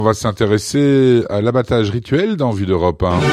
On va s'intéresser à l'abattage rituel dans Vue d'Europe 1.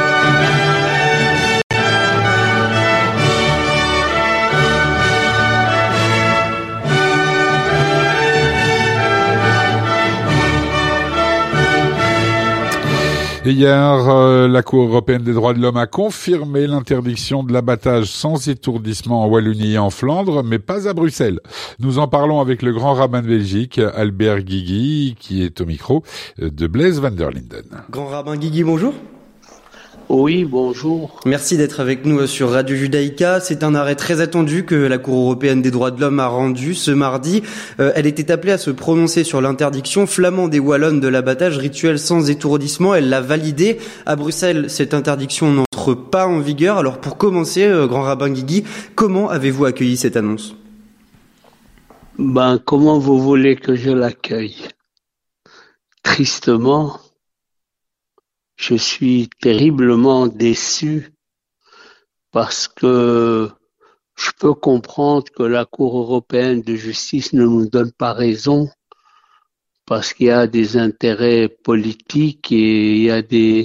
Et hier, la Cour européenne des droits de l'homme a confirmé l'interdiction de l'abattage sans étourdissement en Wallonie et en Flandre, mais pas à Bruxelles. Nous en parlons avec le grand rabbin de Belgique, Albert Guigui, qui est au micro de Blaise van der Linden. Grand rabbin Guigui, bonjour. Oui, bonjour. Merci d'être avec nous sur Radio Judaïka. C'est un arrêt très attendu que la Cour européenne des droits de l'homme a rendu ce mardi. Elle était appelée à se prononcer sur l'interdiction flamande et wallonne de l'abattage rituel sans étourdissement. Elle l'a validé. À Bruxelles, cette interdiction n'entre pas en vigueur. Alors pour commencer, grand rabbin Guigui, comment avez-vous accueilli cette annonce ? Comment vous voulez que je l'accueille ? Tristement. Je suis terriblement déçu parce que je peux comprendre que la Cour européenne de justice ne nous donne pas raison parce qu'il y a des intérêts politiques et il y a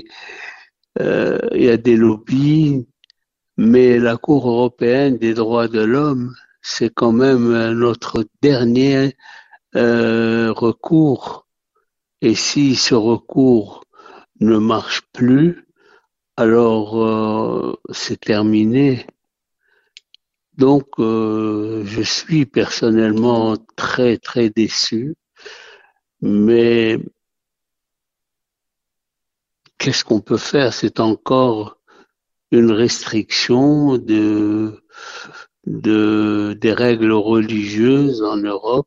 des lobbies, mais la Cour européenne des droits de l'homme, c'est quand même notre dernier recours. Et si ce recours ne marche plus, alors c'est terminé. Donc je suis personnellement très très déçu, mais qu'est-ce qu'on peut faire? C'est encore une restriction des règles religieuses en Europe.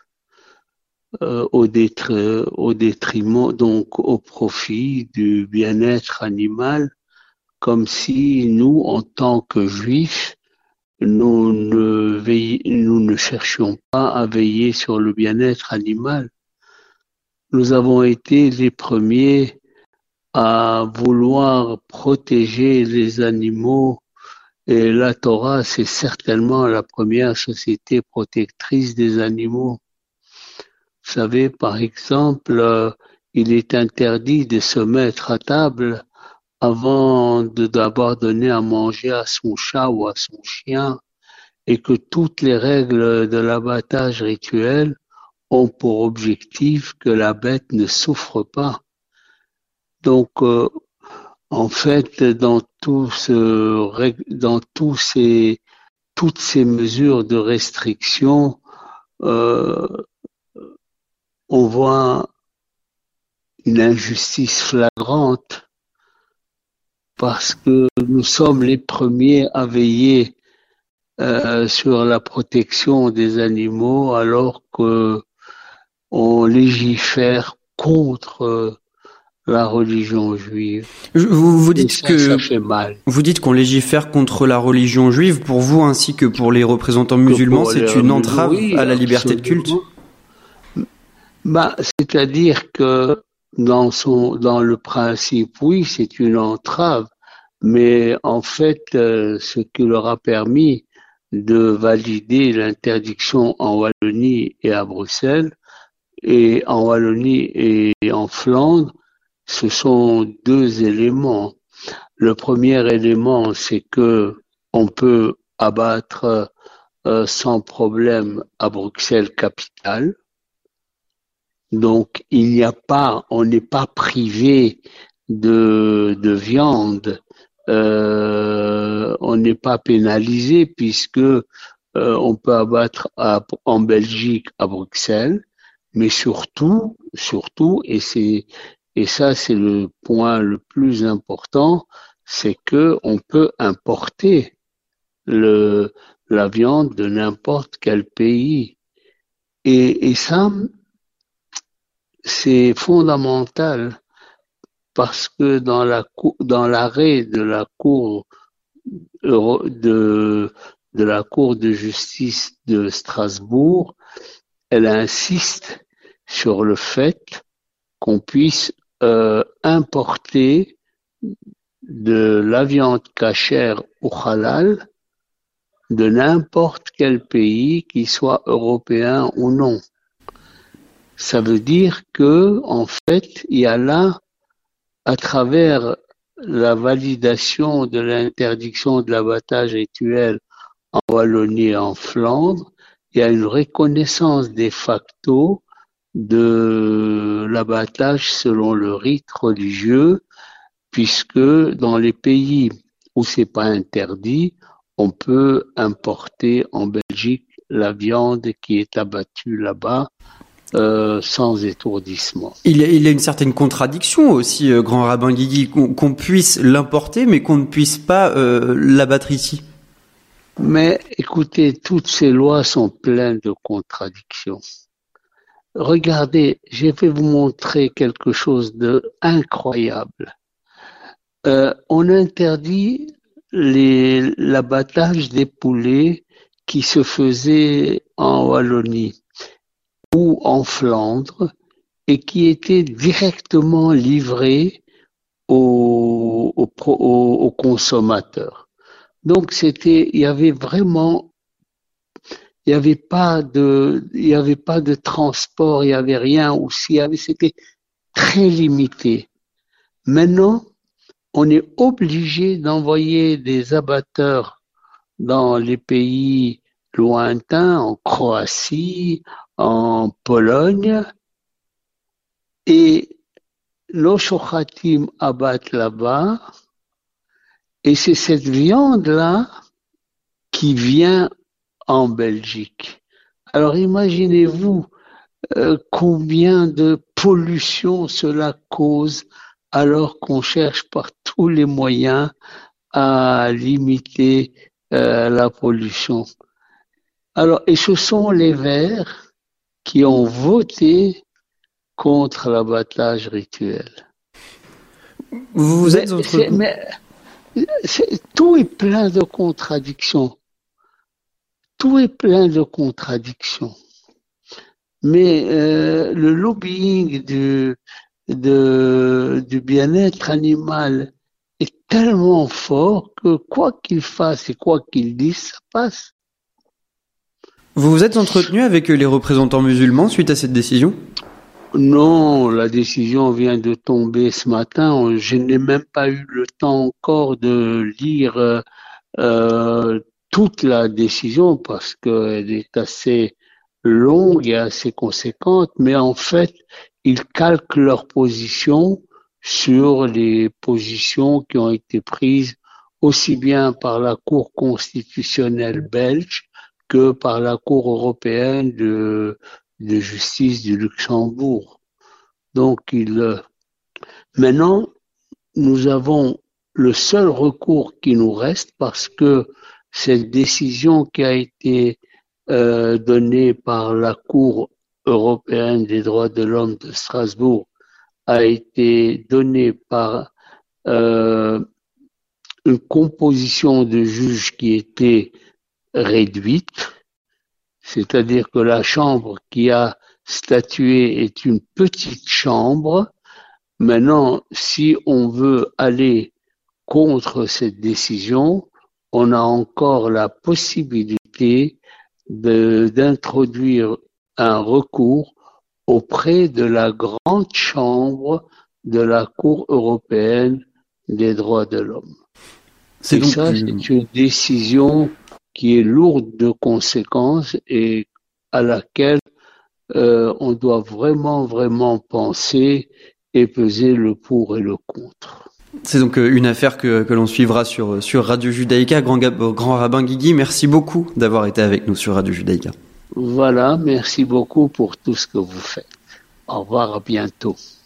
Au détriment, donc au profit du bien-être animal, comme si nous, en tant que juifs, nous ne cherchions pas à veiller sur le bien-être animal. Nous avons été les premiers à vouloir protéger les animaux et la Torah, c'est certainement la première société protectrice des animaux. Vous savez, par exemple, il est interdit de se mettre à table avant d'avoir donné à manger à son chat ou à son chien, et que toutes les règles de l'abattage rituel ont pour objectif que la bête ne souffre pas. Donc, en fait, toutes ces mesures de restriction, on voit une injustice flagrante parce que nous sommes les premiers à veiller sur la protection des animaux alors que on légifère contre la religion juive. Vous dites ça fait mal. Vous dites qu'on légifère contre la religion juive. Pour vous ainsi que pour les représentants musulmans, c'est une entrave à la liberté de culte. C'est-à-dire que dans le principe, oui, c'est une entrave, mais en fait, ce qui leur a permis de valider l'interdiction en Wallonie et à Bruxelles, et en Wallonie et en Flandre, ce sont deux éléments. Le premier élément, c'est que on peut abattre sans problème à Bruxelles capitale. Donc, on n'est pas privé de viande, on n'est pas pénalisé puisque on peut abattre en Belgique, à Bruxelles, mais surtout, et ça c'est le point le plus important, c'est que on peut importer la viande de n'importe quel pays, et ça c'est fondamental parce que dans l'arrêt de la Cour de justice de Strasbourg, elle insiste sur le fait qu'on puisse importer de la viande cachère ou halal de n'importe quel pays, qu'il soit européen ou non. Ça veut dire que, en fait, il y a là, à travers la validation de l'interdiction de l'abattage rituel en Wallonie et en Flandre, il y a une reconnaissance de facto de l'abattage selon le rite religieux, puisque dans les pays où c'est pas interdit, on peut importer en Belgique la viande qui est abattue là-bas sans étourdissement. Il y a une certaine contradiction aussi, grand rabbin Guigui, qu'on puisse l'importer, mais qu'on ne puisse pas l'abattre ici. Mais écoutez, toutes ces lois sont pleines de contradictions. Regardez, je vais vous montrer quelque chose d'incroyable. On interdit l'abattage des poulets qui se faisait en Wallonie ou en Flandre et qui étaient directement livrés aux consommateurs. Donc il y avait pas de transport, il y avait rien, ou c'était très limité. Maintenant, on est obligé d'envoyer des abatteurs dans les pays lointains, en Croatie, en Pologne, et nos shochatim abattent là-bas, et c'est cette viande-là qui vient en Belgique. Alors imaginez-vous combien de pollution cela cause alors qu'on cherche par tous les moyens à limiter la pollution. Alors, et ce sont les Verts qui ont voté contre l'abattage rituel. Vous êtes tout est plein de contradictions. Tout est plein de contradictions. Mais le lobbying du bien-être animal est tellement fort que quoi qu'il fasse et quoi qu'il dise, ça passe. Vous vous êtes entretenu avec les représentants musulmans suite à cette décision ? Non, la décision vient de tomber ce matin. Je n'ai même pas eu le temps encore de lire toute la décision parce qu'elle est assez longue et assez conséquente, mais en fait, ils calquent leur position sur les positions qui ont été prises aussi bien par la Cour constitutionnelle belge que par la Cour européenne de justice du Luxembourg. Donc, maintenant, nous avons le seul recours qui nous reste parce que cette décision qui a été donnée par la Cour européenne des droits de l'homme de Strasbourg a été donnée par une composition de juges qui était réduite, c'est-à-dire que la chambre qui a statué est une petite chambre. Maintenant, si on veut aller contre cette décision, on a encore la possibilité d'introduire un recours auprès de la grande chambre de la Cour européenne des droits de l'homme. C'est une décision qui est lourde de conséquences et à laquelle on doit vraiment penser et peser le pour et le contre. C'est donc une affaire que l'on suivra sur Radio Judaïka. Grand rabbin Guigui, merci beaucoup d'avoir été avec nous sur Radio Judaïka. Voilà, merci beaucoup pour tout ce que vous faites. Au revoir, à bientôt.